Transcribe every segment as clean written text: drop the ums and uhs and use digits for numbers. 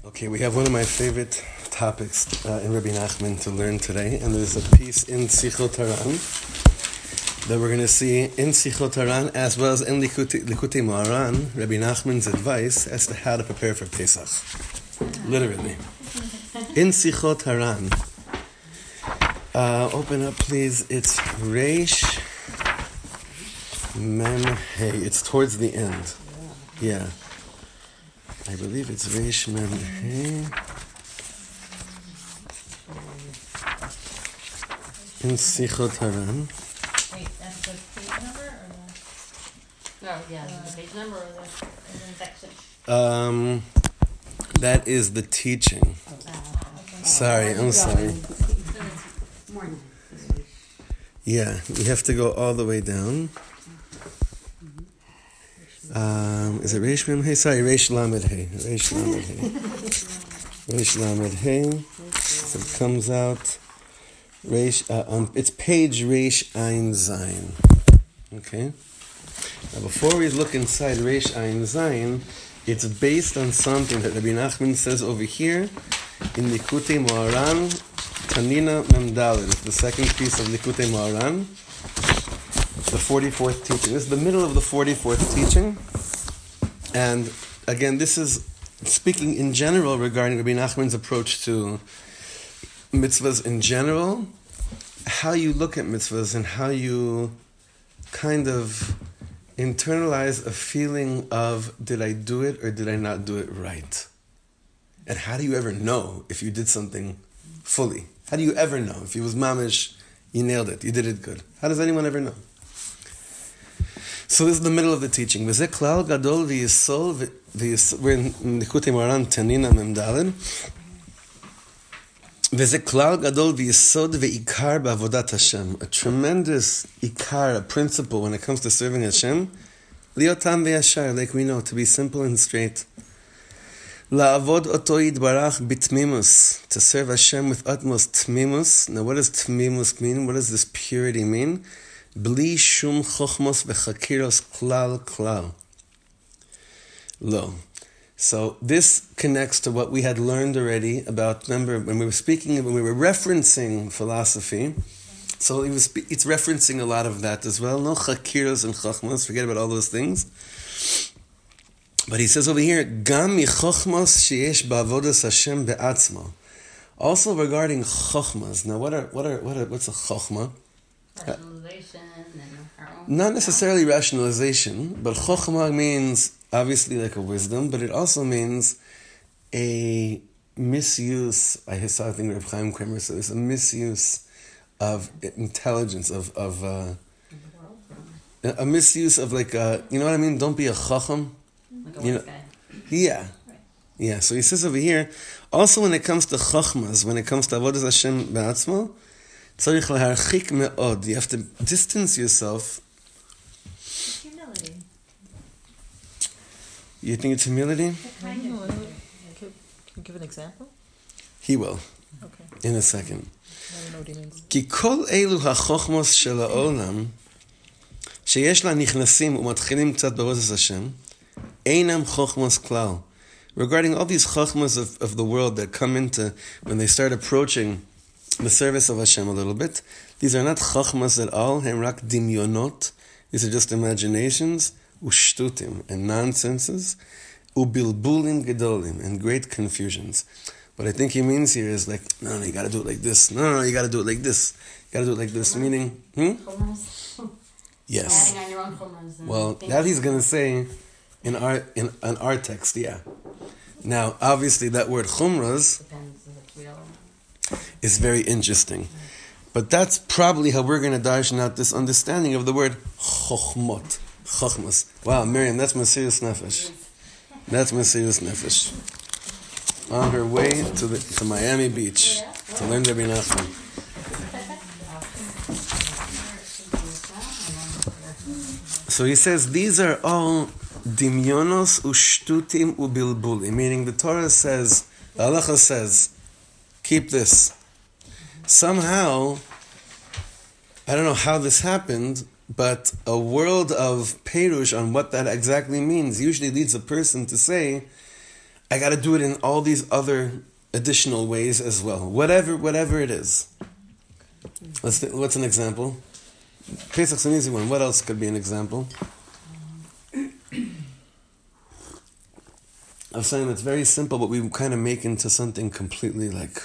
Okay, we have one of my favorite topics in Rabbi Nachman to learn today, and there's a piece in Sichot Haran that we're going to see in Sichot Haran as well as in Likutei Moharan, Rabbi Nachman's advice as to how to prepare for Pesach. Literally. In Sichot Haran, open up please, it's Reish Mem Hey, it's towards the end. Yeah. I believe it's Reish Mem Hey. In Sichot Haran. Wait, that's the page number or the? No, yeah, the page number or the section? That is the teaching. Sorry, I'm sorry. Yeah, you have to go all the way down. Is it Reish Mem Hey? Sorry, Reish Lamed Hey. Reish Lamed Hey. Reish Lamed Hey. So it comes out. It's page Reish Ein Zayin. Okay. Now, before we look inside Reish Ein Zayin, it's based on something that Rabbi Nachman says over here in Likutei Moharan, Tanina Mem Daled. It's the second piece of Likutei Moharan, the 44th teaching. This is the middle of the 44th teaching, and again, this is speaking in general regarding Rabbi Nachman's approach to mitzvahs in general, how you look at mitzvahs and how you kind of internalize a feeling of, did I do it or did I not do it right? And how do you ever know if you did something fully? How do you ever know? If you was mamish, you nailed it, you did it good. How does anyone ever know? So this is the middle of the teaching. V'zeh klal gadol v'yisol, we're in Likutei Moharan Tanina Mem Daled. V'zeh klal gadol v'yisod ve'ikar ba'avodat Hashem. A tremendous ikar, a principle when it comes to serving Hashem. Liotam ve'yashar, like we know, to be simple and straight. La'avod oto yitbarach bitmimus, to serve Hashem with utmost tmimus. Now what does tmimus mean? What does this purity mean? Bli shum chochmos v'chakiros klal klal. Lo. So this connects to what we had learned already about, remember, when we were referencing philosophy, so it's referencing a lot of that as well. No chakiros and chochmos, forget about all those things. But he says over here, Gam michochmos sheyesh ba'avodas Hashem be'atzmo. Also regarding chochmas. Now, what's a chochma? Rationalization and our own. Not necessarily rationalization, but chochma means obviously like a wisdom, but it also means a misuse. I saw I think Reb Chaim Kramer said this, a misuse of intelligence, of a misuse of like you know what I mean? Don't be a chacham. Like a wise guy. Yeah. Yeah, so he says over here, also when it comes to chachmas, when it comes to avodas Hashem be'atzmo, tzarich laharchik me'od. You have to distance yourself. Humility. You think it's humility? Can you give an example? He will. Okay. In a second. I don't know what he means. כי כל אלו החוכמות של העולם, שיש לה נכנסים ומתחילים קצת בעבודת השם, אינם חוכמות כלל. Regarding all these chokhmas of the world that come into, when they start approaching the service of Hashem a little bit, these are not chokhmas at all, הם רק דמיונות, these are just imaginations, ושטותים, and nonsenses, ובלבולים גדולים, and great confusions. What I think he means here is like, no, you gotta do it like this, no, you gotta do it like this, you gotta do it like this, meaning, Chumras. Yes. Adding on your own chumras. Well, that he's going to say in our text, yeah. Now, obviously, that word chumras Depends if it's real. is very interesting. But that's probably how we're going to darshan out this understanding of the word chokhmot. Chokhmas. Wow, Miriam, that's Mesirus Nefesh. That's Mesirus Nefesh. On her way to Miami Beach to learn Rabbi Nachman. So he says, these are all dimyonos ushtutim ubilbulim, meaning the Torah says, the halacha says, keep this. Somehow, I don't know how this happened, but a world of perush on what that exactly means usually leads a person to say, I got to do it in all these other additional ways as well. Whatever it is. What's an example? Pesach's an easy one. What else could be an example? Of something that's very simple, but we kind of make into something completely like,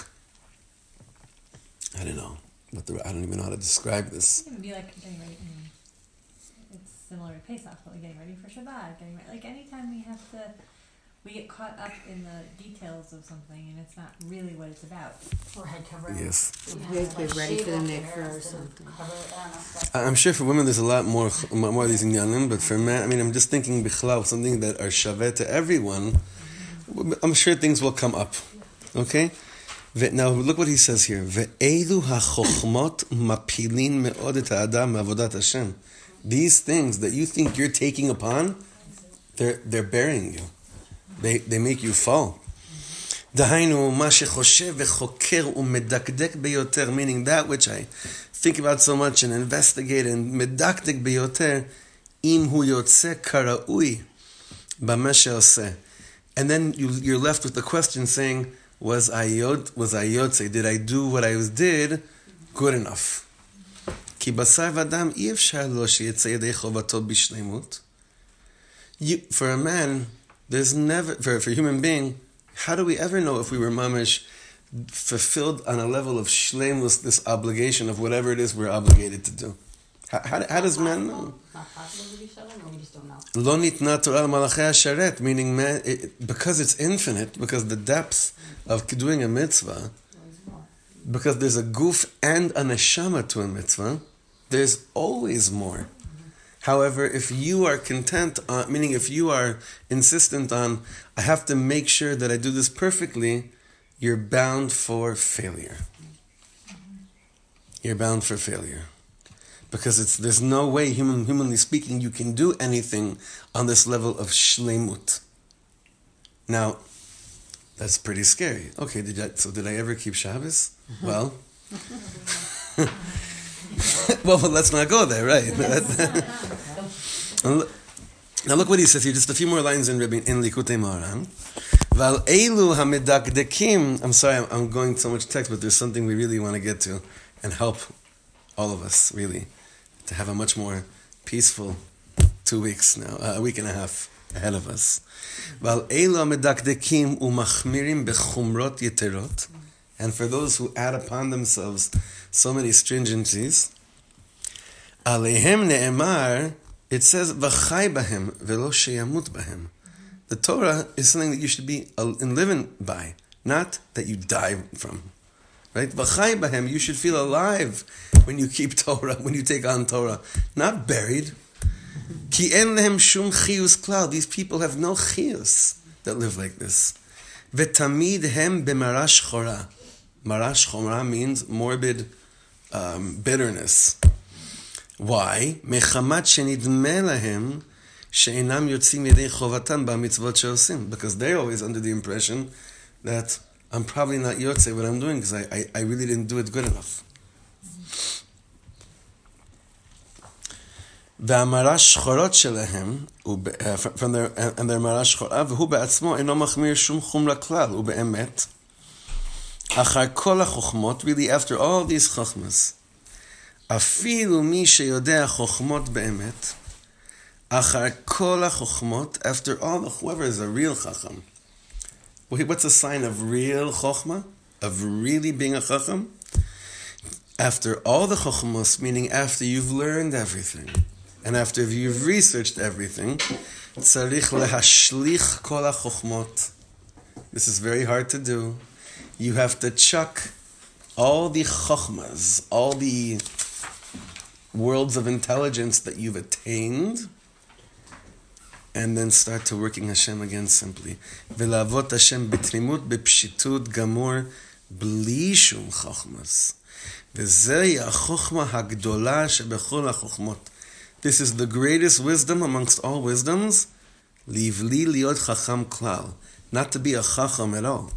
I don't know. I don't even know how to describe this. It would be like getting ready. It's similar to Pesach, but like getting ready for Shabbat. Getting ready, like anytime we get caught up in the details of something, and it's not really what it's about. Or head covering. Yes. We have to be ready for the mikveh or something. I'm sure for women there's a lot more of these inyanim, but for men, I mean, I'm just thinking bichlal, something that are shaveh to everyone. I'm sure things will come up. Okay? Now look what he says here. Ve'elu ha'chochmot mapilin me'od et ha'adam ma'avodat Hashem. These things that you think you're taking upon, they're burying you. They make you fall. Dahainu ma shechoshev vechoker umedakdek beyoter, meaning that which I think about so much and investigate and medakdek beyoter, im hu yotze karaui b'ma she'oseh. And then you're left with the question saying, was I yotze? Did I do what I did good enough? Ki basar v'adam efshar lo sheyetze yedei chovato b'shleimut. For a man, there's never, for a human being, how do we ever know if we were mamish fulfilled on a level of shleimus, this obligation of whatever it is we're obligated to do? How does man know? Not possible to be shalom, or we just don't know. Lo nitna Torah l'malachei hasharet, meaning man, because it's infinite, because the depth of doing a mitzvah, because there's a guf and a neshama to a mitzvah, there's always more. However, if you are content, meaning if you are insistent on, I have to make sure that I do this perfectly, you're bound for failure. You're bound for failure. Because there's no way, humanly speaking, you can do anything on this level of shleimut. Now, that's pretty scary. Okay, did I ever keep Shabbos? Well, well, let's not go there, right? Now look what he says here. Just a few more lines in Likutei Moharan. Val elu hamedakdekim. I'm sorry, I'm going so much text, but there's something we really want to get to and help all of us really to have a much more peaceful 2 weeks now, a week and a half ahead of us. Val elu hamedakdekim umachmirim bechumrot yeterot. And for those who add upon themselves so many stringencies, Alehem ne'emar, it says, V'chai bahem, v'lo sheyamut bahem. The Torah is something that you should be living by, not that you die from. Right? V'chai bahem, you should feel alive when you keep Torah, when you take on Torah, not buried. Ki en lehem shum chiyus klal. These people have no chiyus that live like this. V'tamid hem b'marash chora. Marash chora means morbid bitterness. Why? Mechamat shenidme lahem she'enam yotzim yedei chovatam ba'mitzvot she'osim. Because they're always under the impression that I'm probably not yotze what I'm doing because I really didn't do it good enough. V'amarash chorot shelehem from their marash chora v'hu be'atzmo eno machmir shum chumra klal u'be'emet achar kol ha'chochmot, really after all these chochmas, afilu mi sheyodea chochmot be'emet achar kol ha'chochmot, after all the, whoever is a real chacham. What's a sign of real chochma? Of really being a chacham? After all the chochmos, meaning after you've learned everything, and after you've researched everything, tzarich lehashlich kol ha'chochmot. This is very hard to do. You have to chuck all the chochmas, all the worlds of intelligence that you've attained, and then start to working Hashem again simply. V'lavot Hashem b'trimut b'pshitut gamur bli shum chochmas. V'zeh ha'chochma ha'gdola shebechol ha'chochmot. This is the greatest wisdom amongst all wisdoms. Livli liot chacham klal. Not to be a chacham at all.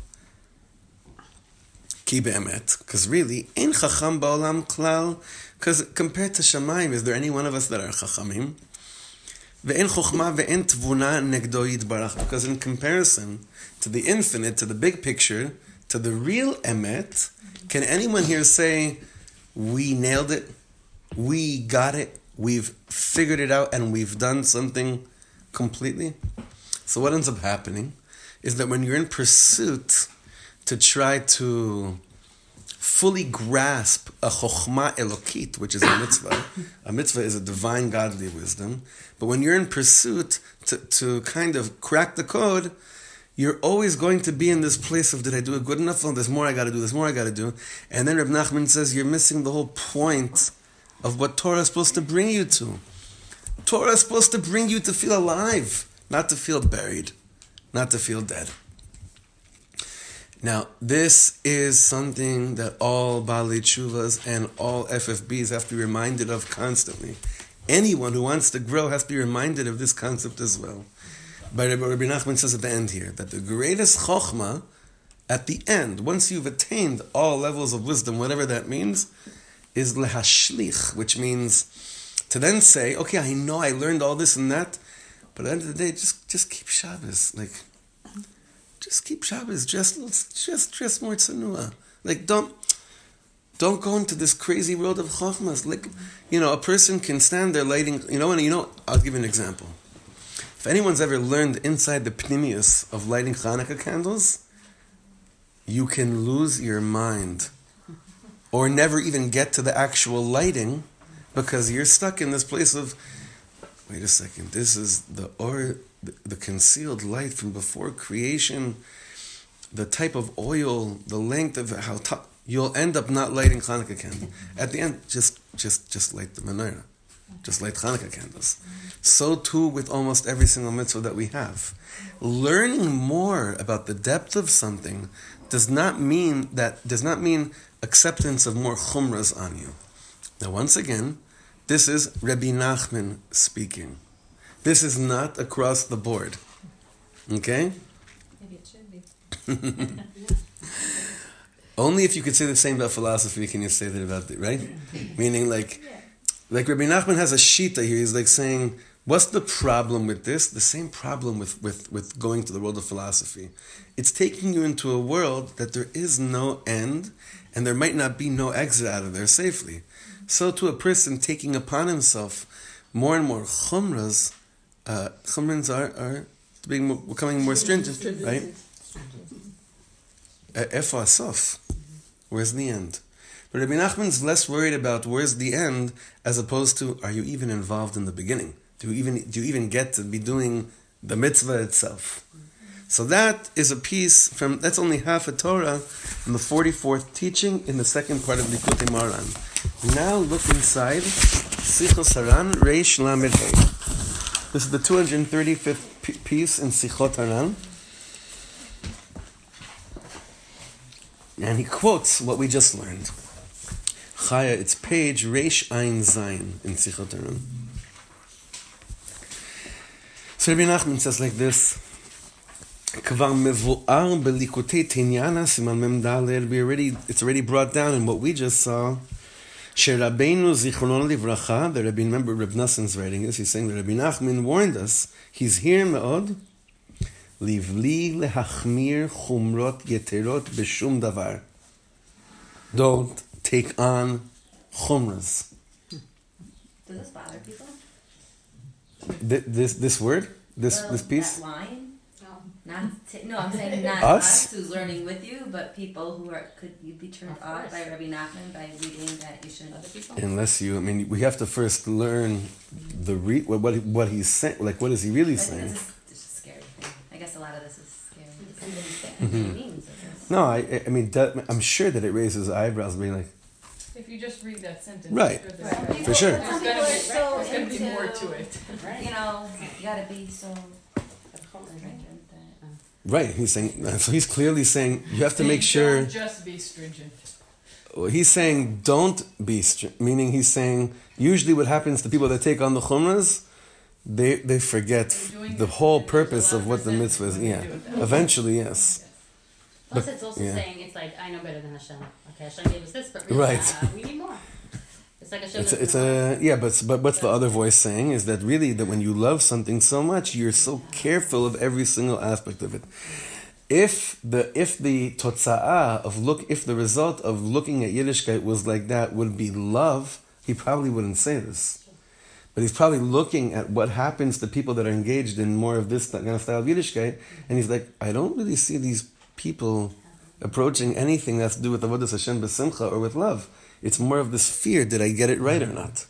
Ki be'emet. Because really, in chacham ba'olam klal. Because compared to Shamayim, is there any one of us that are chachamim? Ve'en chokhmah ve'en tvuna negdo yitbarach. Because in comparison to the infinite, to the big picture, to the real emet, can anyone here say, we nailed it, we got it, we've figured it out, and we've done something completely? So what ends up happening is that when you're in pursuit to try to fully grasp a chokhmah elokit, which is a mitzvah is a divine godly wisdom, but when you're in pursuit to kind of crack the code, you're always going to be in this place of, did I do it good enough? Oh, there's more I got to do, there's more I got to do. And then Reb Nachman says, you're missing the whole point of what Torah is supposed to bring you to. Torah is supposed to bring you to feel alive, not to feel buried, not to feel dead. Now, this is something that all Baalei Tshuvas and all FFBs have to be reminded of constantly. Anyone who wants to grow has to be reminded of this concept as well. But Rabbi Nachman says at the end here, that the greatest chokhmah, at the end, once you've attained all levels of wisdom, whatever that means, is lehashlich, which means to then say, okay, I know I learned all this and that, but at the end of the day, just keep Shabbos. Just keep Shabbos. Just more tsanua. Don't go into this crazy world of chokhmas. A person can stand there lighting. I'll give you an example. If anyone's ever learned inside the pnimius of lighting Hanukkah candles, you can lose your mind, or never even get to the actual lighting, because you're stuck in this place of, wait a second, this is the concealed light from before creation, the type of oil, the length of how top. You'll end up not lighting Hanukkah candle. At the end, just light the menorah. Just light Hanukkah candles. So too with almost every single mitzvah that we have. Learning more about the depth of something does not mean acceptance of more chumras on you. Now once again, this is Rabbi Nachman speaking. This is not across the board. Okay? Maybe it should be. Only if you could say the same about philosophy can you say that about it, right? Meaning like Rabbi Nachman has a shita here. He's like saying, what's the problem with this? The same problem with going to the world of philosophy. It's taking you into a world that there is no end, and there might not be no exit out of there safely. So to a person taking upon himself more and more chumras, chumras are becoming more stringent, right? Efa asof. Where's the end? But Rabbi Nachman's less worried about where's the end, as opposed to, are you even involved in the beginning? Do you even get to be doing the mitzvah itself? So that is a piece that's only half a Torah from the 44th teaching in the second part of Likutei Moharan. Now look inside Sichos Haran Reish Lamed Hey. This is the 235th piece in Sichot Haran. And he quotes what we just learned. Chaya, it's page Reish Ein Zayin in Sichot Haran. So Rabbi Nachman says like this, Kvar mevu'ar belikutei Tinyana siman mem daled. It's already brought down in what we just saw. Sherabeinu zichrono livracha. The Rabbi, remember Reb Nassan's writing this. He's saying that Rabbi Nachman warned us. He's here me'od. Livli lehachmir chumrot yeterot b'shum davar. Don't take on chumras. Does this bother people? This word? This piece? That line? I'm saying not us who's learning with you, but people who could you be turned off by Rabbi Nachman by reading that you shouldn't other people? Unless we have to first learn what he's saying, like what is he really saying? This is a scary thing. I guess a lot of this is scary. No, I'm sure that it raises eyebrows, being like, if you just read that sentence, right, for sure. There's going to be more to it. Right. You gotta be so. Right, he's saying. So he's clearly saying you have to make sure. Don't just be stringent. Well, he's saying don't be stringent, meaning he's saying usually what happens to people that take on the chumras, they forget the whole purpose of what the mitzvah is. Yeah, eventually, yes. Plus, it's also saying it's like I know better than Hashem. Okay, Hashem gave us this, but really, we need more. It's like a It's a yeah, but what's the other voice saying is that really that when you love something so much, you're so careful of every single aspect of it. If the totza'ah if the result of looking at Yiddishkeit was like that would be love, he probably wouldn't say this. But he's probably looking at what happens to people that are engaged in more of this kind of style of Yiddishkeit, and he's like, I don't really see these people approaching anything that's to do with avodas Hashem b'simcha or with love. It's more of this fear, did I get it right or not?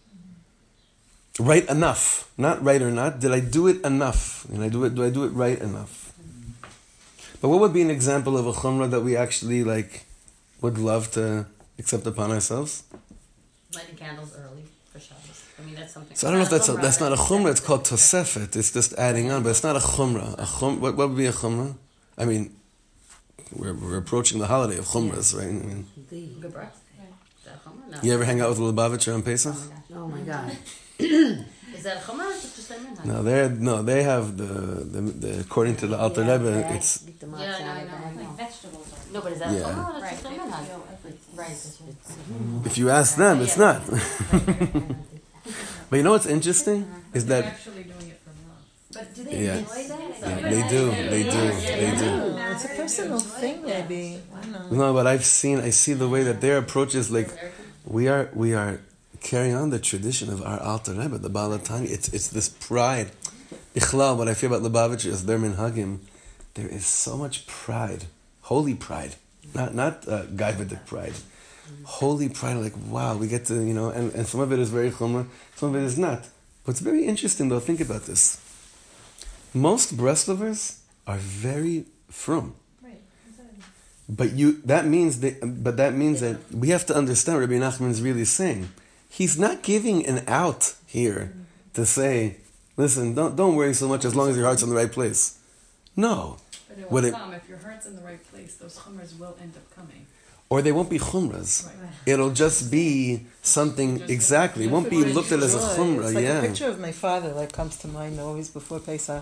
Right enough. Not right or not. Did I do it enough? Do I do it right enough? But what would be an example of a chumrah that we actually would love to accept upon ourselves? Lighting candles early for Shabbos. I mean, that's something. So I don't know if that's not a chumrah. It's called tosefet. It's just adding on, but it's not a chumrah. What would be a chumrah? I mean, we're approaching the holiday of chumras, right? I mean, Good breath. Is that a chumrah? No. you ever hang out with Lubavitcher on Pesach? Oh my God. Is that a chumrah or is it just a minhag? They have the according to the Alter Rebbe, it's Yeah, I know. Like vegetables are. No, but is that Yeah. a chumrah or is it Right, just a they minhag? feel everything. Right. if you ask them, it's not. But you know what's interesting is They're that actually doing it for love. But do they Yeah. enjoy that? they do. It's a personal thing, maybe. I don't know. No, but I see the way that their approach is like we are carrying on the tradition of our Alter Rebbe, the Baal HaTanya. It's this pride. Ichlal, what I feel about Lubavitcher is their minhagim. There is so much pride, holy pride, not gaivadik pride, holy pride. Like wow, we get to and some of it is very chumrah, some of it is not. What's very interesting though, think about this. Most Breslovers are very frum. Right. But that means that we have to understand what Rabbi Nachman is really saying. He's not giving an out here to say, listen, don't worry so much as long as your heart's in the right place. No. But it What will it- come. If your heart's in the right place, those chumras will end up coming. Or they won't be chumras. Right. It'll just be something exactly. It won't be looked at as a chumrah. It's like Yeah. a picture of my father comes to mind always before Pesach.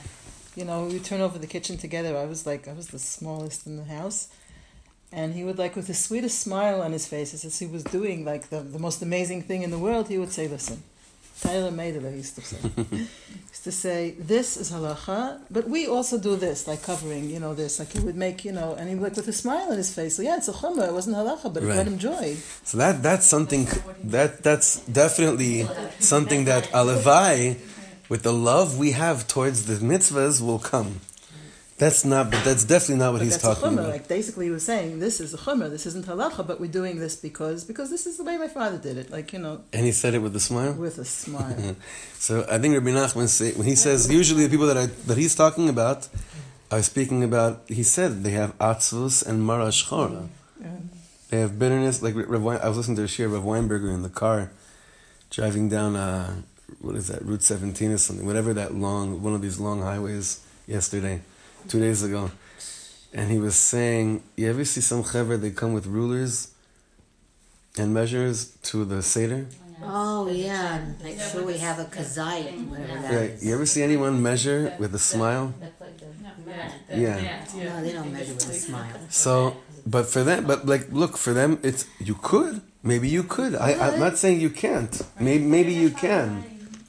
We turn over the kitchen together. I was the smallest in the house. And he would with the sweetest smile on his face, as he was doing the most amazing thing in the world, he would say, listen, Tyler Meidele used to say. He used to say, this is halacha, but we also do this, covering, this. He would make, and he would with a smile on his face. So yeah, it's a chumrah, it wasn't halacha, but it brought him joy. So that's something, that's definitely something that alevai, with the love we have towards the mitzvahs, will come. That's definitely not what he's talking about. Basically he was saying, this is a chumrah, this isn't halacha, but we're doing this because this is the way my father did it. And he said it with a smile? With a smile. So I think Rabbi Nachman when he says, usually the people that he's talking about are speaking about, he said they have atzvus and mara shchora. Yeah. They have bitterness, I was listening to a shir of Rav Weinberger in the car, driving down, what is that, Route 17 or something, whatever one of these long highways yesterday. 2 days ago, and he was saying, you ever see some chaver, they come with rulers and measures to the Seder? Oh yeah, make sure we have a kazayit, whatever that Right. is. You ever see anyone measure with a smile? That's like the Yeah. No, they don't measure with a smile. So, but for them, look, for them, you could. Maybe you could. I'm not saying you can't. Maybe you can.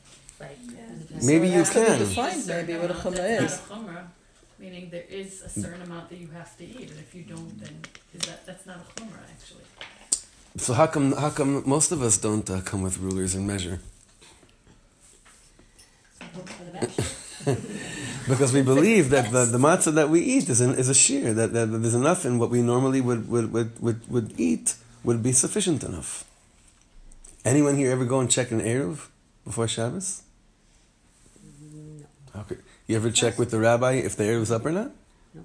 Maybe you can. Define maybe what a chumrah is. Chumrah, meaning there is a certain amount that you have to eat, and if you don't, then that's not a chumrah actually. So how come most of us don't come with rulers and measure? Because we believe that the matzah that we eat is a shear, that there's enough in what we normally would eat would be sufficient enough. Anyone here ever go and check an Eruv before Shabbos? No. Okay. You ever check with the rabbi if the Eruv's up or not? No.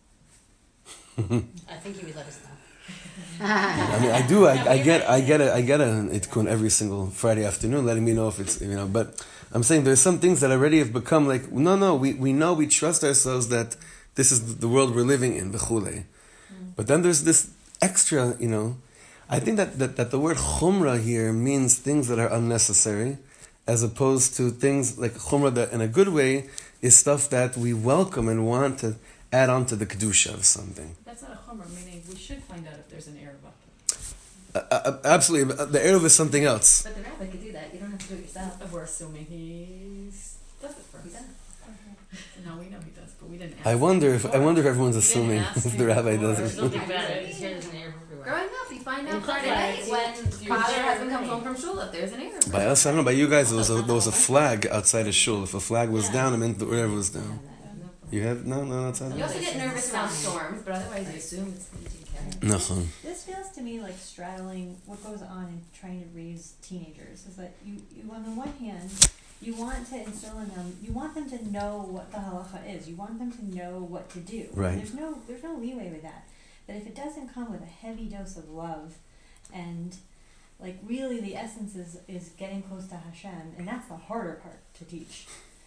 I think he would let us know. I mean, I do. I get an itkun every single Friday afternoon, letting me know if it's But I'm saying there's some things that already have become no. We know, we trust ourselves that this is the world we're living in, v'chulei. But then there's this extra, I think that the word chumrah here means things that are unnecessary, as opposed to things like chumrah that, in a good way, is stuff that we welcome and want to add on to the kedusha of something. That's not a chumrah, meaning we should find out if there's an Eruv up. Absolutely. The Eruv is something else. But the rabbi could do that. You don't have to do it yourself. We're assuming he does it for us. He does. No, we know he does, but we didn't ask I wonder if everyone's We didn't assuming ask if him the rabbi before. does Don't it. think about it. He's here's an Eruv everywhere. Growing up, you find out In right Friday, when you father share husband comes everything. home from shul if there's an Eruv. By us, I don't know. By you guys, there was a flag outside a shul. If a flag was down, it meant the Eruv was down. You have no outside. You also get nervous around storms, but otherwise you assume it's taken care of. No. This feels to me like straddling what goes on in trying to raise teenagers. Is that you on the one hand, you want to instill in them, you want them to know what the halacha is. You want them to know what to do. Right. There's no leeway with that. But if it doesn't come with a heavy dose of love, and like really the essence is getting close to Hashem, and that's the harder part to teach.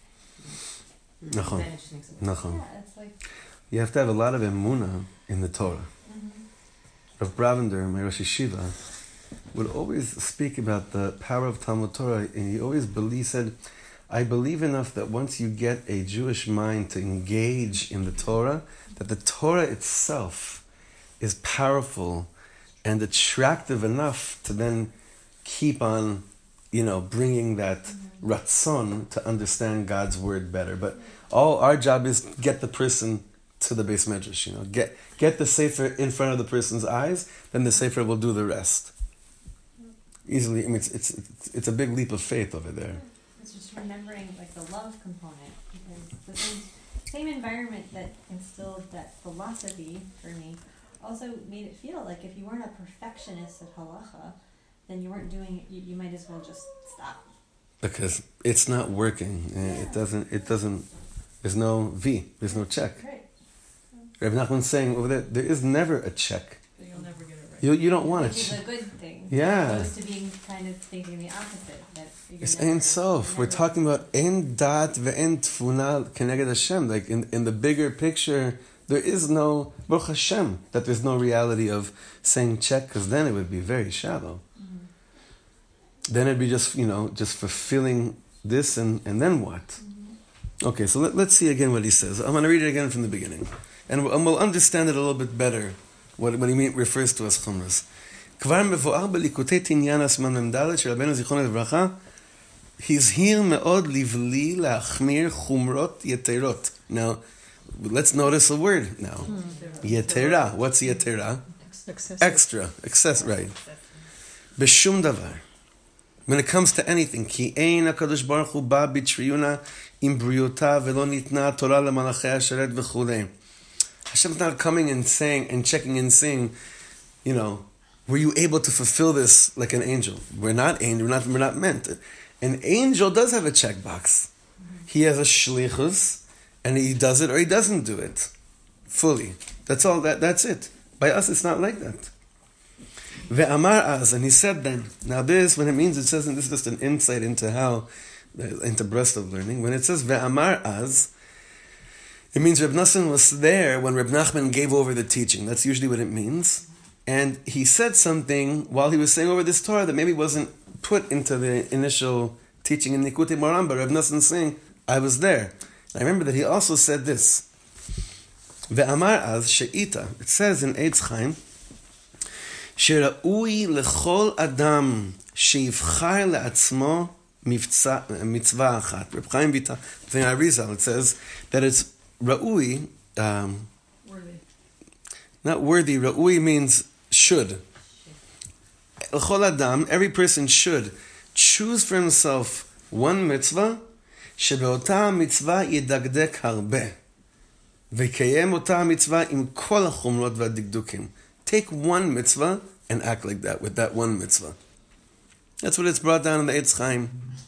Nachon. Then it just makes it worse. Nachon. Yeah, it's like. You have to have a lot of emunah in the Torah. Rav Bravender, my Rosh Yeshiva, would always speak about the power of Talmud Torah, and he always said, I believe enough that once you get a Jewish mind to engage in the Torah, that the Torah itself is powerful and attractive enough to then keep on, bringing that ratzon to understand God's word better. But all our job is get the person to the Beis Medrash, get the Sefer in front of the person's eyes, then the Sefer will do the rest. Easily, I mean, it's a big leap of faith over there. It's just remembering like the love component, because the same environment that instilled that philosophy for me also made it feel like if you weren't a perfectionist at halacha, then you weren't doing it. You might as well just stop. Because it's not working. It doesn't. There's no V. There's no check. Right. Reb Nachman's saying over there is never a check. You'll never get it right. You don't want Which it. is a good thing. Yeah. Opposed to being kind of thinking the opposite. That It's Ein Sof. We're talking about Ein Dat ve'Ein Tfuna Keneged Hashem. Like in the bigger picture, there is no Baruch Hashem, that there's no reality of saying check, because then it would be very shallow. Then it'd be just fulfilling this and then what? Okay, so let's see again what he says. I'm going to read it again from the beginning. And we'll understand it a little bit better, what he refers to as chumras. כבר מבואר בליקוטי תניין הסימן מ"ד של רבנו זיכרונו לברכה, הזהיר מאוד לבלי להחמיר חומרות יתרות. Now, let's notice a word now. יתרה. What's יתרה? Extra. Excess, right. בשום דבר. When it comes to anything, כי אין הקדוש ברוך הוא בא בתריונה עם בריאותיו ולא ניתנה תורה למלאכי השרת וכו'. Hashem's not coming and saying and checking and saying, were you able to fulfill this like an angel? We're not angel. We're not meant. An angel does have a checkbox. He has a shlichus, and he does it or he doesn't do it fully. That's all. That's it. By us, it's not like that. Ve'amar az, and he said then. Now this, when it means, it says, and this is just an insight into breadth of learning. When it says ve'amar az, it means Reb Nosson was there when Reb Nachman gave over the teaching. That's usually what it means. And he said something while he was saying over this Torah that maybe wasn't put into the initial teaching in Likutei Moharan, but Reb Nosson saying, I was there. I remember that he also said this. Ve'amar az she'ita. It says in Eitz Chaim, שראוי לכל אדם שיבחר לעצמו מצווה אחת. Reb Chaim Vital, the Arizal, it says that it's ra'ui, Worthy. not worthy. Ra'ui means should. L'chol adam, every person should choose for himself one mitzvah, שבאותה המצווה ידקדק הרבה, ויקיים אותה המצווה עם כל החומרות והדקדוקים. Take one mitzvah and act like that, with that one mitzvah. That's what it's brought down in the Eitz Chaim.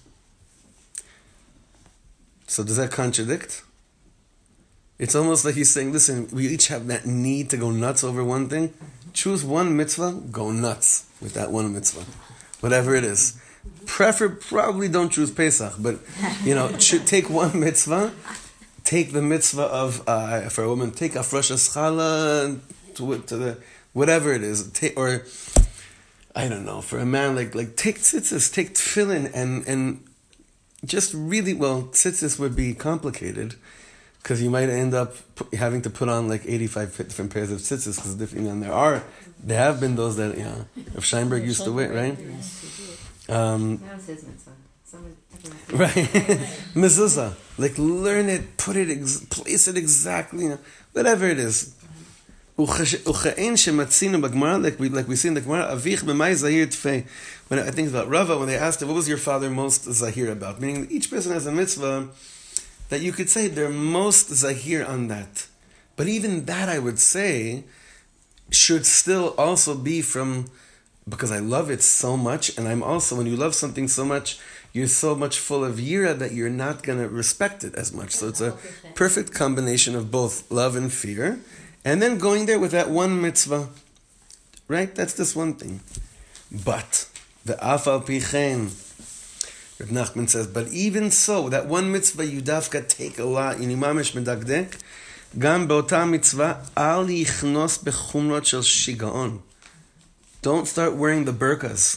So does that contradict? It's almost like he's saying, listen, we each have that need to go nuts over one thing. Choose one mitzvah, go nuts with that one mitzvah. Whatever it is. Probably don't choose Pesach, but, take one mitzvah. Take the mitzvah of, for a woman, take Afrosh Chala to the, whatever it is. Or, I don't know, for a man, like take tzitzis, take tefillin, and just really, tzitzis would be complicated. because you might end up having to put on like 85 different pairs of tzitzis, because there have been those that, if Scheinberg used to wear, right? That was his mitzvah. Right. Mezuzah. Like, learn it, put it, place it exactly, whatever it is. Like we see in the Gemara, Avich b'may zahir tfei. When I think about Rava, when they asked him, what was your father most zahir about? Meaning, each person has a mitzvah that you could say they're most zahir on that. But even that, I would say, should still also be from, because I love it so much, and I'm also, when you love something so much, you're so much full of yira that you're not going to respect it as much. So it's a perfect combination of both love and fear. And then going there with that one mitzvah. Right? That's this one thing. But, the afal pichen, Reb Nachman says, but even so, that one mitzvah you dafka take a lot, in imamish medagdek, gam be'ota mitzvah, al yichnos bechumrot shel shigaon. Don't start wearing the burqas.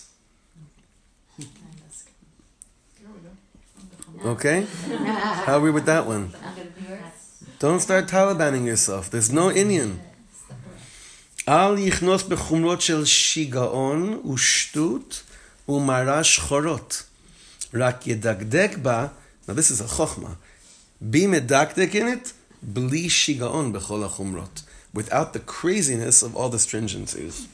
Okay? How are we with that one? Don't start Talibaning yourself. There's no Indian. Al yichnos bechumrot shel shigaon u'shtut u'mara shchorot. Rak yedagdek ba. Now this is a chokhmah. Be medakdek in it, bli shigaon bechol hachumrot. Without the craziness of all the stringencies.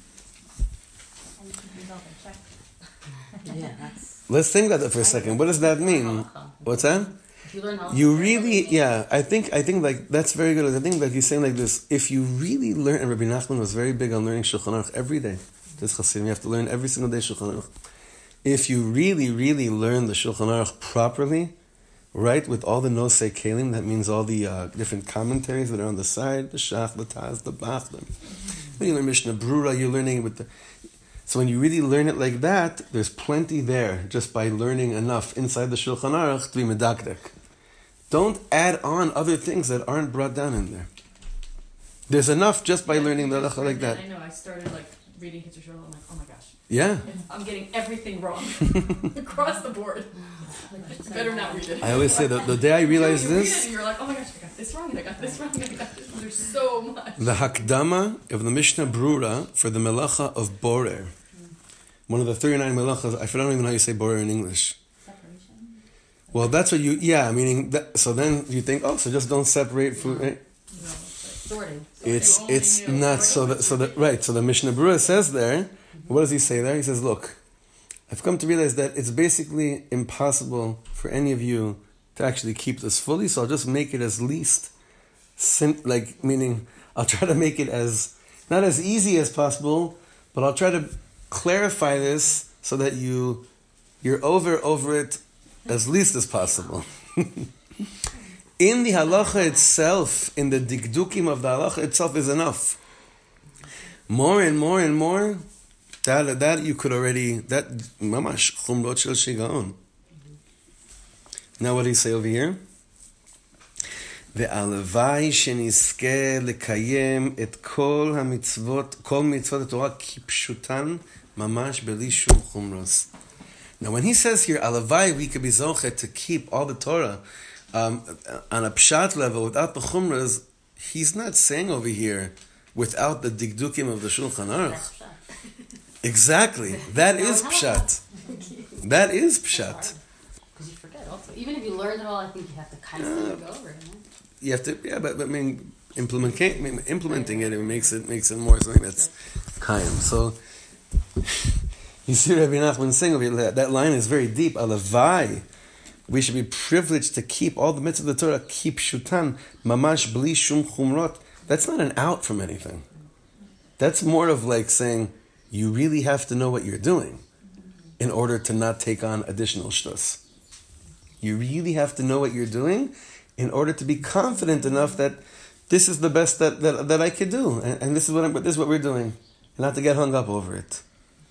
Let's think about that for a second. What does that mean? What's that? You really, I think like that's very good. I think like he's saying like this. If you really learn, and Rabbi Nachman was very big on learning Shulchan Aruch every day. This Chasidim, you have to learn every single day Shulchan Aruch. If you really, really learn the Shulchan Aruch properly, right, with all the nosei kelim, that means all the different commentaries that are on the side, the Shach, the Taz, the Bach. When you learn Mishnah Brura, you're learning it with the. So when you really learn it like that, there's plenty there just by learning enough inside the Shulchan Aruch to be medakdek. Don't add on other things that aren't brought down in there. There's enough just by learning the halacha like that. I know, I started like reading Kitzur Shul, I'm like, oh my gosh. Yeah. I'm getting everything wrong across the board. Better not read it. I always say the day I realized you this. Read it and you're like, oh my gosh, I got this wrong, and I got this wrong, and I got this. There's so much. The Hakdama of the Mishnah Brura for the Melacha of Borer. One of the 39 melachas. I don't even know how you say borer in English. Separation? Well, that's what meaning that, so then you think, so just don't separate food, right? No, it's like sorting. It's not so that right. So the Mishnah Brura says there. What does he say there? He says, look, I've come to realize that it's basically impossible for any of you to actually keep this fully. So I'll just make it as least, meaning I'll try to make it as not as easy as possible, but I'll try to clarify this so that you're over it as least as possible. In the halacha itself, in the dikdukim of the halacha itself is enough. More and more and more, that you could already, that mamash chumrot shel shigaon. Now what do you say over here? והלוואי שנזכה לקיים את כל מצוות התורה כפשוטן ממש בלי שום חומרוס. Now when he says here, הלוואי we could be zochet to keep all the Torah on a pshat level without the chumras, he's not saying over here without the dikdukim of the Shulchan Aruch. Exactly. That is pshat. That is pshat. Because you forget also. Even if you learn it all, I think you have to constantly go over it. You have to, but I mean, implementing it makes it more something that's kaim. So you see, Rabbi Nachman saying over here, that line is very deep. Alavai, we should be privileged to keep all the mitzvahs of the Torah. Keep shutan mamash bli shum chumrot. That's not an out from anything. That's more of like saying you really have to know what you're doing in order to not take on additional shtus. You really have to know what you're doing in order to be confident enough that this is the best that I could do, and this is what we're doing, and not to get hung up over it.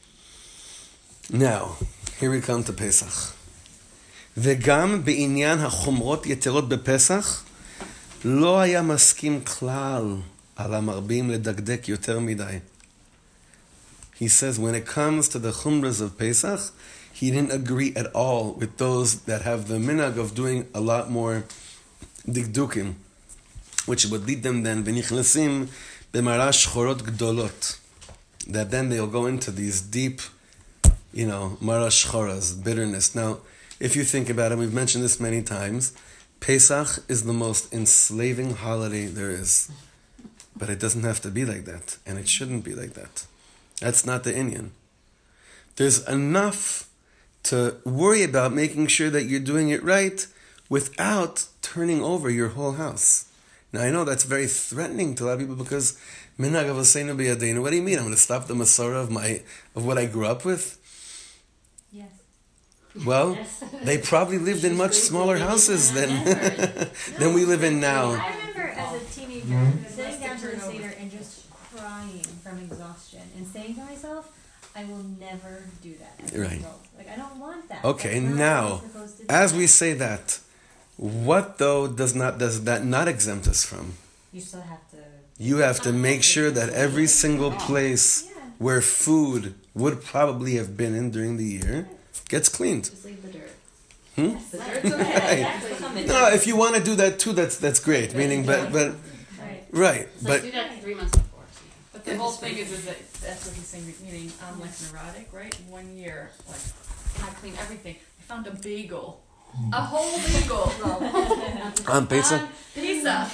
Now, here we come to Pesach. וגם בעניין החומרות יתרות בפסח, לא היה מסכים כלל על המרבים לדקדק יותר מדי. He says when it comes to the chumras of Pesach, he didn't agree at all with those that have the minhag of doing a lot more dikdukim. which would lead them then v'nichnasim b'mara shchorot gdolot, that then they'll go into these deep, mara shchoras, bitterness. Now, if you think about it, we've mentioned this many times, Pesach is the most enslaving holiday there is. But it doesn't have to be like that, and it shouldn't be like that. That's not the inyan. There's enough to worry about making sure that you're doing it right without turning over your whole house. Now, I know that's very threatening to a lot of people because, minhag avoseinu b'yadeinu, what do you mean? I'm going to stop the Masorah of what I grew up with? Yes. Well, they probably lived in much smaller houses than we live in now. I remember as a teenager sitting down to the Seder and just crying from exhaustion and saying to myself, I will never do that as a result. Like, I don't want that. Okay, now, as we say that, what though does that not exempt us from? You still have to... You have to make sure that every single place where food would probably have been in during the year gets cleaned. Just leave the dirt. The dirt's okay. Exactly. No, if you want to do that too, that's great. Meaning, but right. But do that 3 months before. But the whole thing is that that's what he's saying. Meaning, I'm like neurotic, right? 1 year, I clean everything. I found a bagel. A whole bagel. On Pesach? That's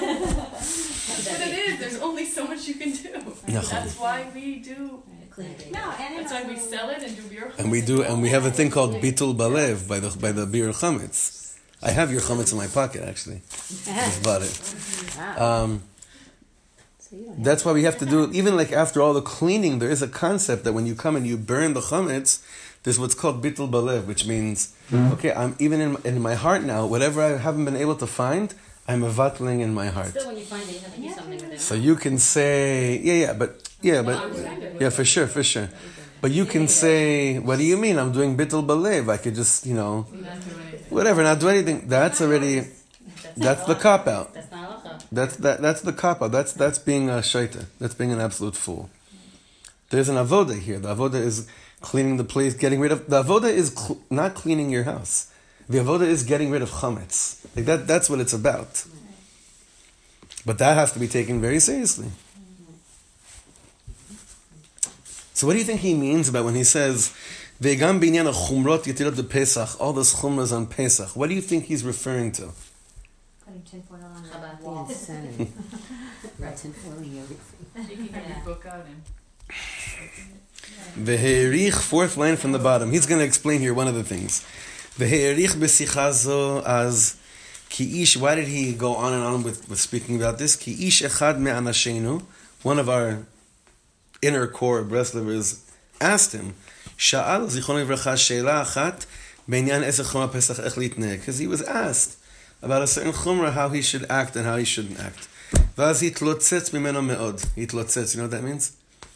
what it is. There's only so much you can do. That's why we do. That's why we sell it and do beer chametz. And we have a thing called bitul balev by the beer chametz. I have your chametz in my pocket actually. Just bought it. That's why we have to do it. Even like after all the cleaning, there is a concept that when you come and you burn the chametz, there's what's called bitul balev, which means, okay, I'm even in my heart now, whatever I haven't been able to find, I'm mevatling in my heart. Still, when you find it, you have to do something with it. So you can say, for sure. But you can say, what do you mean? I'm doing bitul balev. I could just, whatever, not do anything. That's already, that's the cop out. That's not halacha. That's the cop out. That's being a shaita. That's being an absolute fool. There's an avoda here. The avoda is cleaning the place, getting rid of. The avoda is not cleaning your house. The avoda is getting rid of chametz. Like that's what it's about. But that has to be taken very seriously. So what do you think he means about when he says, "Ve'gam binyan chumrot yetirot de Pesach," all those chumras on Pesach? What do you think he's referring to? Putting tinfoil on How about the wall. the insanity? Tinfoiling everything. You can have your book out and... Ve'herich, fourth line from the bottom. He's going to explain here one of the things. Ve'herich b'sichazo as ki ish. Why did he go on and on with speaking about this? Ki ish echad me'anashenu. One of our inner core Breslevers asked him, Sha'al zichron livracha she'ela achat b'inyan esech chumra pesach ech litneg. Because he was asked about a certain chumra, how he should act and how he shouldn't act. V'az hitlotzetz mimeno me'od. Hitlotzetz, you know what that means?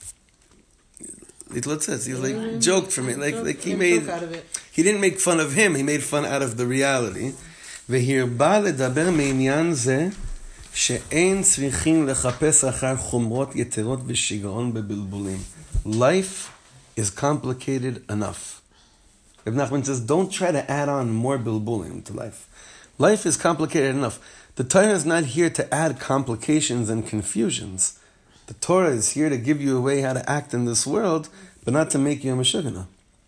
Hitlotzetz. He like joked from it. Like he made. He didn't make fun of him. He made fun out of the reality. והרבה לדבר מעניין זה שאין צריכים לחפש אחר חומרות יתרות ושיגעון בבלבולים. Life is complicated enough. Ibn Nachman says, don't try to add on more bilbulim to life. Life is complicated enough. The Torah is not here to add complications and confusions. The Torah is here to give you a way how to act in this world, but not to make you a meshugana.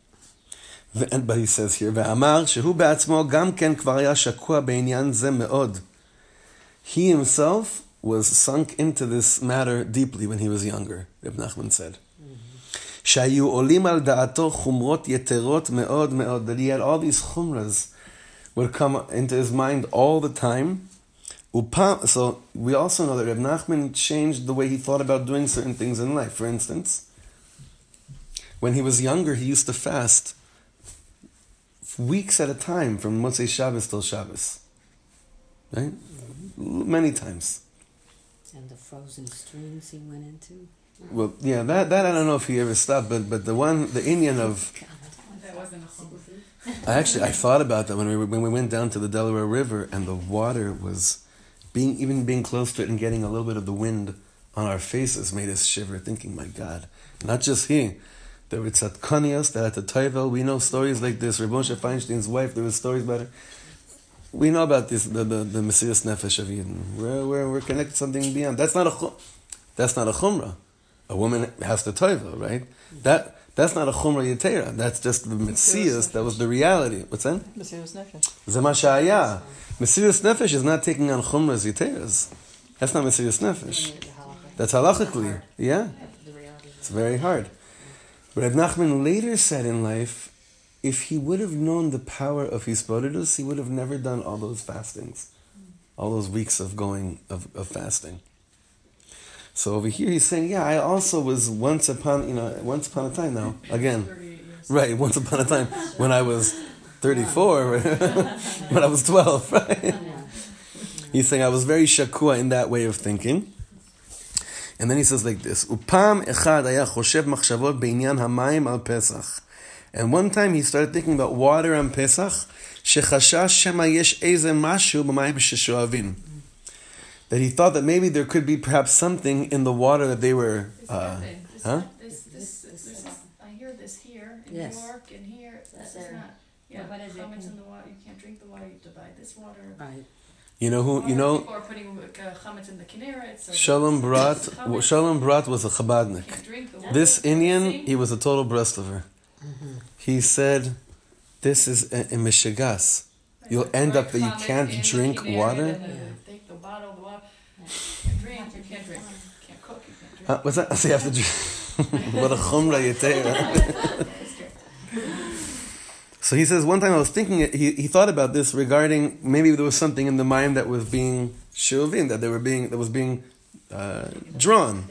But he says here, ואמר שהוא בעצמו גם כן כבר היה שקוע בעניין זה מאוד. He himself was sunk into this matter deeply when he was younger, Ibn Nachman said. שהיו עולים על דעתו חומרות יתרות מאוד מאוד. That he had all these chumras would come into his mind all the time. So we also know that Ibn Nachman changed the way he thought about doing certain things in life. For instance, when he was younger, he used to fast weeks at a time from Motzei Shabbos till Shabbos. Right? Many times. And the frozen streams he went into. Well, yeah, that I don't know if he ever stopped, but the Indian of... That wasn't a I thought about that when we went down to the Delaware River and the water was... Being close to it and getting a little bit of the wind on our faces made us shiver, thinking, my God, not just he. There were tzadkanios that at the Taivel, we know stories like this. Reb Moshe Feinstein's wife, there were stories about her. we know about this, the Mesiras Nefesh of Eden. We're connected to something beyond. That's not a chumrah. A woman has to toiva, right? That's not a chumrah yetera. That's just the Mesiras. That was the reality. What's that? Mesiras Nefesh. Zema shaya. Mesiras Nefesh is not taking on chumras yeteras. That's not Mesiras Nefesh. That's halachically. Yeah. It's very hard. Reb Nachman later said in life, if he would have known the power of Hisbodedus, he would have never done all those fastings, all those weeks of fasting. So over here he's saying, I also was once upon a time now, again, right, once upon a time, when I was 34, when I was 12, right? He's saying I was very shakua in that way of thinking. And then he says like this, Upam echad haya choshev machshavot beinyan hamayim al Pesach. And one time he started thinking about water on Pesach, shechashash shema yesh eze mashu b'mayim sheshoavin. That he thought that maybe there could be perhaps something in the water that they were... This, I hear this here, in New York, and here. This is not... Yeah, what is chametz in the water. You can't drink the water, you have to buy this water. Right. People are putting chametz in the Kinneret. So Shalom Brat was a Chabadnik. This Indian, he was a total Breslover. Mm-hmm. He said, this is a mishigas. You'll end up that you can't drink water. Take the bottle, the water. You can't drink, you can't cook, you can't drink. What's that? So you have to drink. What a chumrah yetera. So he says, one time I was thinking, he thought about this regarding, maybe there was something in the mind that was being shuvin, that was being drawn.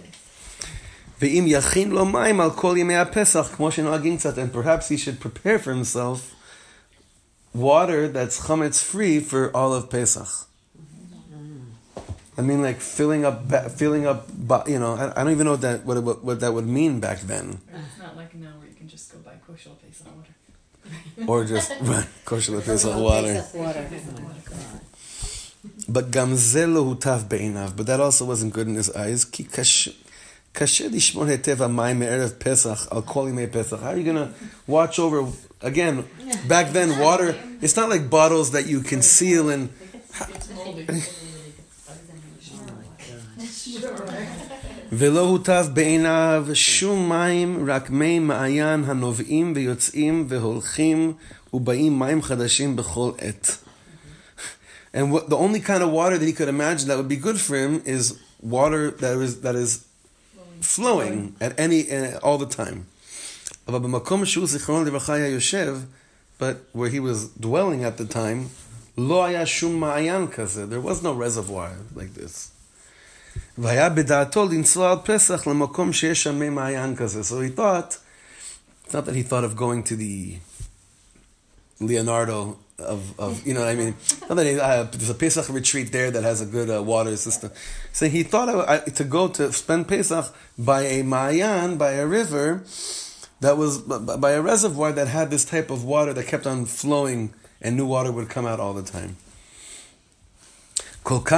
And perhaps he should prepare for himself water that's chametz free for all of Pesach. I mean, like filling up. I don't even know what that would mean back then. It's not like now where you can just go buy kosher Pesach water. Or just kosher Pesach water. But gamzel lo hutav beinav. But that also wasn't good in his eyes. Ki kasher lishmor hetev hamayim me'erev Pesach al kol yimei Pesach. How are you going to watch over, again, back then water, it's not like bottles that you can seal and... ולא הוטב בעיניו שום מים, רק מי מעיין הנובעים ויוצאים והולכים ובאים מים חדשים בכל עת. And the only kind of water that he could imagine that would be good for him is water that is flowing at all the time. אבל במקום שהוא זיכרונו לברכה היה יושב, but where he was dwelling at the time, לא היה שום מעיין כזה. There was no reservoir like this. והיה בדעתו לנסוע על פסח למקום שיש שם מי מעיין כזה. So he thought, it's not that he thought of going to the Leonardo of you know what I mean? Not that there's a Pesach retreat there that has a good water system. So he thought to go to spend Pesach by a Maayan, by a river, that was by a reservoir that had this type of water that kept on flowing and new water would come out all the time. But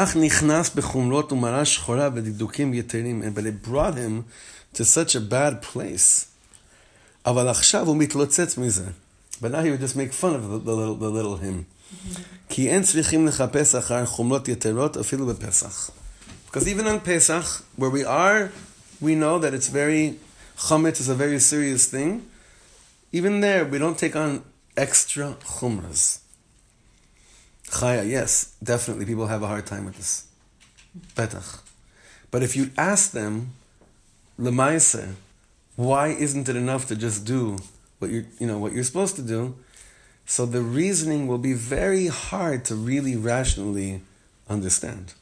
it brought him to such a bad place. But now he would just make fun of the little him. Because even on Pesach, where we are, we know that it's chametz is a very serious thing. Even there, we don't take on extra chumras. Chaya, yes, definitely, people have a hard time with this. Betach. But if you ask them, lemaise, why isn't it enough to just do what you're supposed to do? So the reasoning will be very hard to really rationally understand.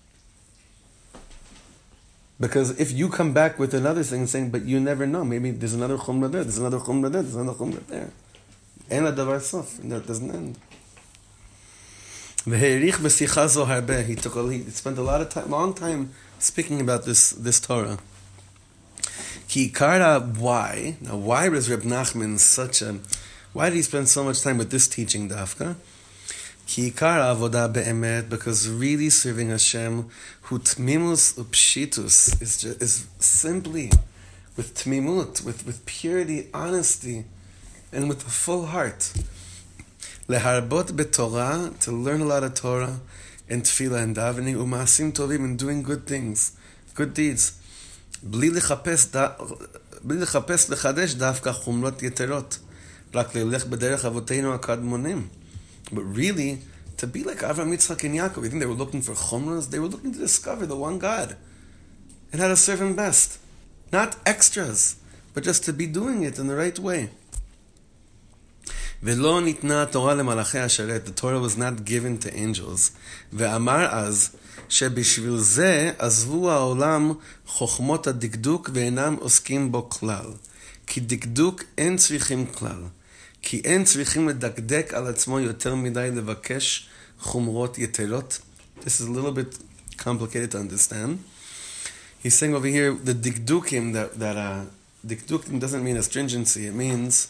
Because if you come back with another thing saying, but you never know, maybe there's another chumrah there, there's another chumrah there, there's another chumrah there. And that doesn't end. He spent a long time speaking about this Torah. Why? Now, why was Reb Nachman why did he spend so much time with this teaching, Dafka? Because really serving Hashem, hu tmimus upshitus, is simply with tmimut, with purity, honesty, and with a full heart. Leharbot beTorah, to learn a lot of Torah, and tefillah and davening, u'ma'asim tovim, and doing good things, good deeds. Bli lechapes lechadesh dafka chumrot yeterot, rak lelech b'derech avoteinu hakadmonim. But really, to be like Avraham, Yitzchak, and Yaakov, you think they were looking for chumras? They were looking to discover the one God and how to serve Him best. Not extras, but just to be doing it in the right way. ולא ניתנה התורה למלאכי השרת. The Torah was not given to angels. ואמר אז שבשביל זה עזבו העולם חוכמות הדקדוק ואינם עוסקים בו כלל. כי דקדוק אין צריכים כלל. כי אין צריכים לדקדק על עצמו יותר מדי לבקש חומרות יתרות. This is a little bit complicated to understand. He's saying over here the dikdukim that dikdukim doesn't mean astringency. It means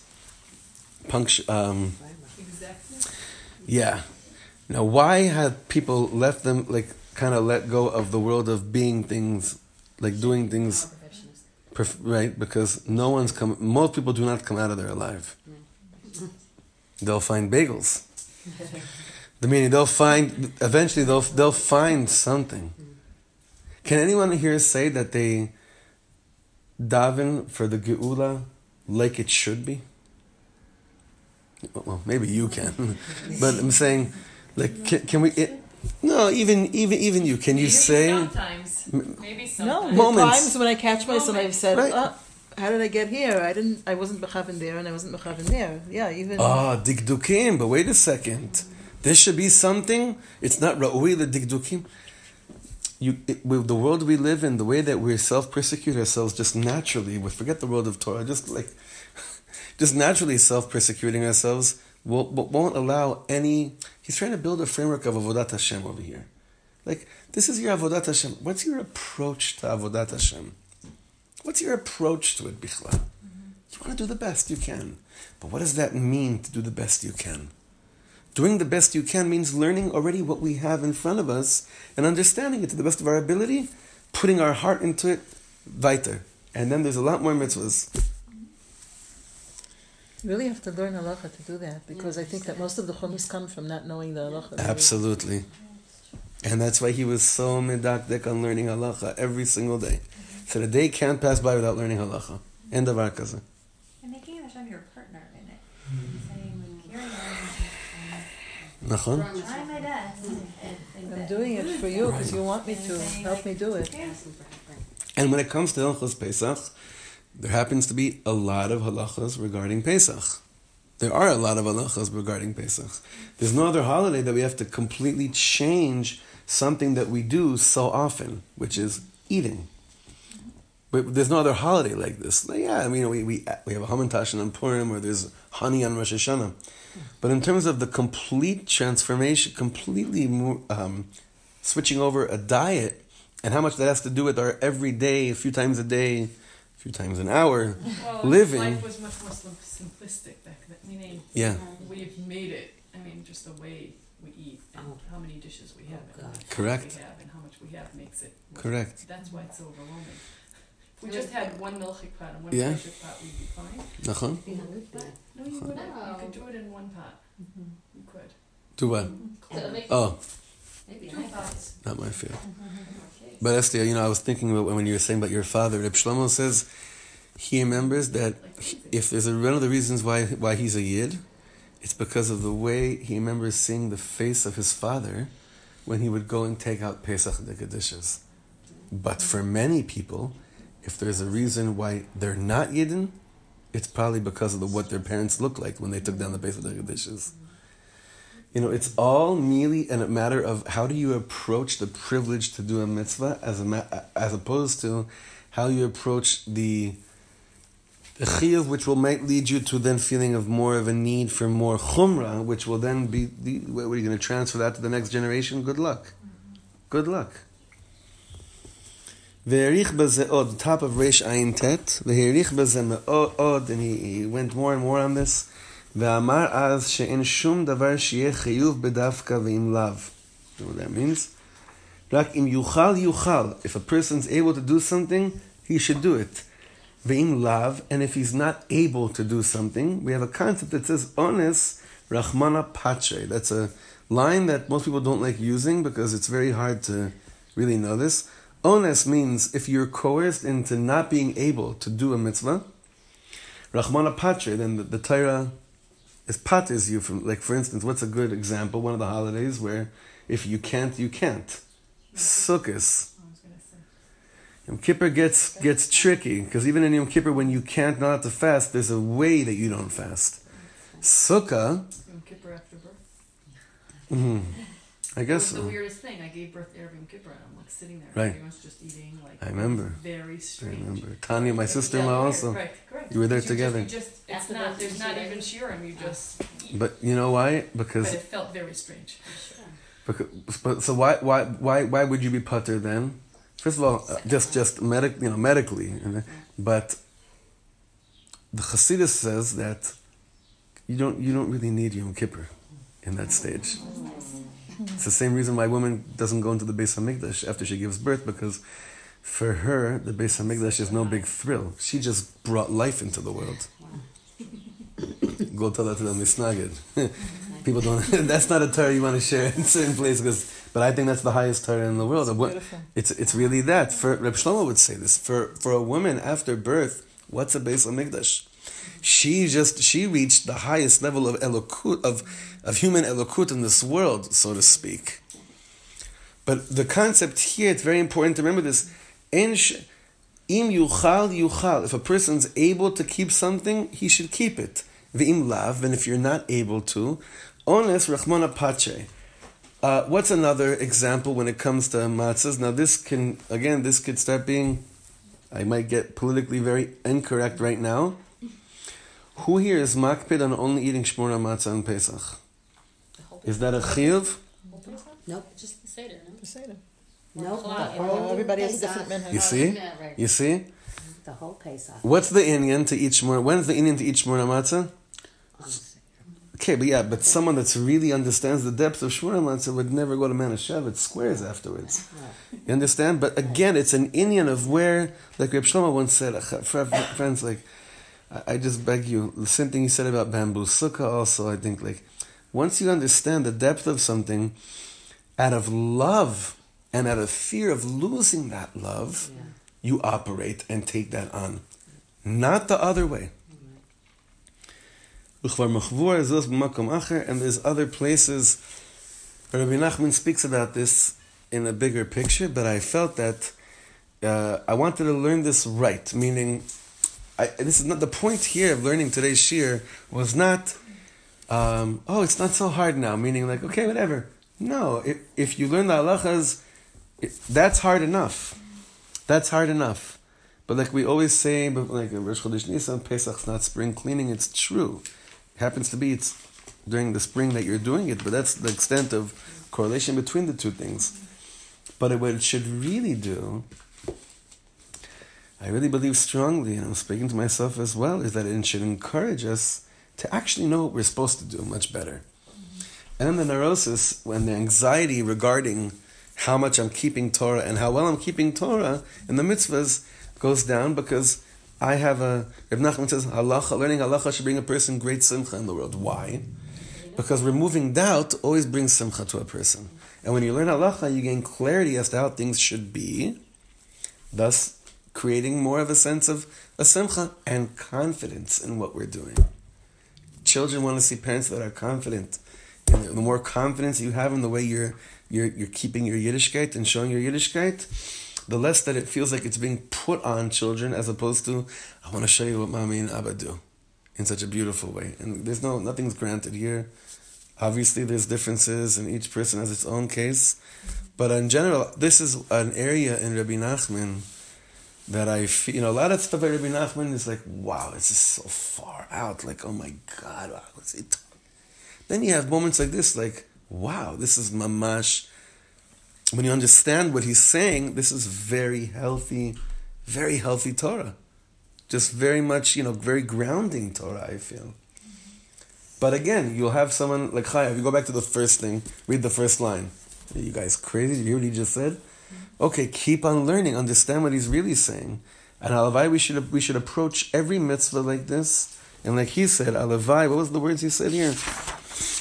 yeah. Now, why have people left them, like, kind of let go of the world of being things, like doing things, right? Because most people do not come out of there alive. They'll find bagels. The meaning, eventually they'll find something. Can anyone here say that they daven for the geula like it should be? Well, maybe you can, but I'm saying, like, can we? No, even you. Can you say? Sometimes, maybe sometimes. No, times when I catch myself, I've said, right. How did I get here? I wasn't mechaven there, and I wasn't mechaven there. Yeah, even. Dikdukim. But wait a second. There should be something. It's not ra'ui the dikdukim. With the world we live in, the way that we self-persecute ourselves just naturally, we forget the world of Torah, just naturally self-persecuting ourselves won't allow any. He's trying to build a framework of Avodat Hashem over here. Like, this is your Avodat Hashem. What's your approach to Avodat Hashem? What's your approach to it, Bichlal? You want to do the best you can. But what does that mean, to do the best you can? Doing the best you can means learning already what we have in front of us and understanding it to the best of our ability, putting our heart into it, weiter. And then there's a lot more mitzvahs. You really have to learn halacha to do that, because I think that most of the chumis come from not knowing the halacha. Absolutely. And that's why he was so medakdek on learning halacha every single day. So the day can't pass by without learning halacha. End of Arkazah. And making Hashem your partner in it. Saying, here I am. Trying my best. I'm doing it for you because you want me to. Help me do it. And when it comes to Hilchos Pesach, there happens to be a lot of halachas regarding Pesach. There are a lot of halachas regarding Pesach. There's no other holiday that we have to completely change something that we do so often, which is eating. But there's no other holiday like this. Like, yeah, I mean, we have a Hamantash on Purim, or there's honey on Rosh Hashanah. But in terms of the complete transformation, completely switching over a diet, and how much that has to do with our everyday, a few times a day, a few times an hour, living. Life was much more simplistic back then. Meaning, we've made it. I mean, just the way we eat and how many dishes we have, and how much correct. We have, and how much we have makes it. Correct. That's why it's so overwhelming. If we just had one milchik pot and one milchik pot, we'd be fine. No, you wouldn't. You could do it in one pot. You could. Do what? Maybe 2 pots. Not my field. But Esther, I was thinking about when you were saying about your father. Reb Shlomo says he remembers that if there's one of the reasons why he's a Yid, it's because of the way he remembers seeing the face of his father when he would go and take out Pesach Dekadishas. But for many people, if there's a reason why they're not Yidden, it's probably because of what their parents looked like when they took down the Pesach Dekadishas. It's all merely a matter of how do you approach the privilege to do a mitzvah as opposed to how you approach the chiyuv, which might lead you to then feeling of more of a need for more chumrah, which will then be what are you going to transfer that to the next generation? Good luck. Good luck. Ve'erich b'ze'od, top of Reish Ayin Tet, ve'erich b'ze'od, and he went more and more on this. ואמר אז שאין שום דבר שיהיה חיוב בדווקא ואם לאו. You know what that means? רק אם יוכל. If a person's able to do something, he should do it. ואם לאו, and if he's not able to do something, we have a concept that says onus Rachmana Patre. That's a line that most people don't like using because it's very hard to really know this. Ones means if you're coerced into not being able to do a mitzvah, Rachmana Patre, then the Torah is patres you from, like, for instance, what's a good example? One of the holidays where if you can't, you can't. Sukkot. Yom Kippur gets tricky, because even in Yom Kippur, when you can't not to fast, there's a way that you don't fast. Sukkah. Yom Kippur after birth. Mm-hmm. I guess it was so. the weirdest thing. I gave birth to Yom Kippur, and I'm like sitting there. Right. Everyone's just eating. Like, I remember. Very strange. I remember. Tanya, my sister-in-law, also. Right, correct. You were there together. It's not. There's not even shiurim. You just eat. But you know why? Because. But it felt very strange. So why would you be putter then? First of all, just medically, but the Chassidus says that you don't really need Yom Kippur in that stage. It's the same reason why a woman doesn't go into the Beis Hamikdash after she gives birth, because for her the Beis Hamikdash is no big thrill. She just brought life into the world. Go tell that to the Misnagid. People don't. That's not a Torah you want to share in certain places, but I think that's the highest Torah in the world. It's really that. For Reb Shlomo would say this. For a woman after birth, what's a Beis Hamikdash? She reached the highest level of elokut, of human elokut in this world, so to speak. But the concept here, it's very important to remember this. Im yuchal. If a person's able to keep something, he should keep it. V'im lav, and if you're not able to, ones rachmana pache. What's another example when it comes to matzahs? Now this could start being, I might get politically very incorrect right now. Who here is makpid on only eating shmura matzah on Pesach? Is that a chiyuv? Nope, just the Seder, no? The Seder. Nope. Everybody has a different minhag. You see? The whole Pesach. What's the inyan to eat shmura? When's the inyan to eat shmura matzah? Okay, but someone that really understands the depth of shmura matzah would never go to Manischewitz squares afterwards. You understand? But again, it's an inyan of where, like Reb Shlomo once said, friends, like, I just beg you, the same thing he said about bamboo sukkah also, I think, like, once you understand the depth of something, out of love and out of fear of losing that love, you operate and take that on. Not the other way. And there's other places where Rabbi Nachman speaks about this in a bigger picture, but I felt that I wanted to learn this right, meaning this is not the point here of learning today's shir was not it's not so hard now, meaning like, okay, whatever. No, if you learn the halachas, that's hard enough. That's hard enough. But like we always say, but like Rosh Chodesh Nisan, Pesach's not spring cleaning, it's true. It happens to be it's during the spring that you're doing it, but that's the extent of correlation between the two things. But what it should really do, I really believe strongly, and I'm speaking to myself as well, is that it should encourage us to actually know what we're supposed to do much better. And the neurosis, when the anxiety regarding how much I'm keeping Torah and how well I'm keeping Torah in the mitzvahs goes down, because I have Reb Nachman says, learning halacha should bring a person great simcha in the world. Why? Because removing doubt always brings simcha to a person. And when you learn halacha, you gain clarity as to how things should be, thus creating more of a sense of a simcha and confidence in what we're doing. Children want to see parents that are confident. And the more confidence you have in the way you're keeping your Yiddishkeit and showing your Yiddishkeit, the less that it feels like it's being put on children, as opposed to, I want to show you what Mommy and Abba do in such a beautiful way. And nothing's granted here. Obviously, there's differences, and each person has its own case. But in general, this is an area in Rabbi Nachman that I feel, a lot of stuff by Rabbi Nachman is like, wow, it's just so far out. Like, oh my God, wow, what's it? Then you have moments like this, like, wow, this is mamash. When you understand what he's saying, this is very healthy Torah. Just very much, very grounding Torah, I feel. But again, you'll have someone like Chaya. If you go back to the first thing, read the first line. Are you guys crazy? Did you hear what he just said? Okay, keep on learning, understand what he's really saying. And Alavai, we should approach every mitzvah like this. And like he said, Alavai, what was the words he said here?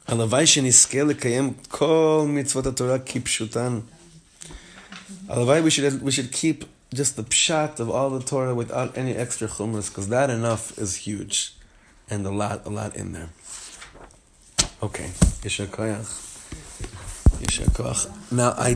הלוואי שנזכה לקיים כל מצוות התורה כפשוטן. הלוואי we should keep just the pshat of all the Torah without any extra chumras, because that enough is huge. And a lot in there. Okay. Yeshar koach. Now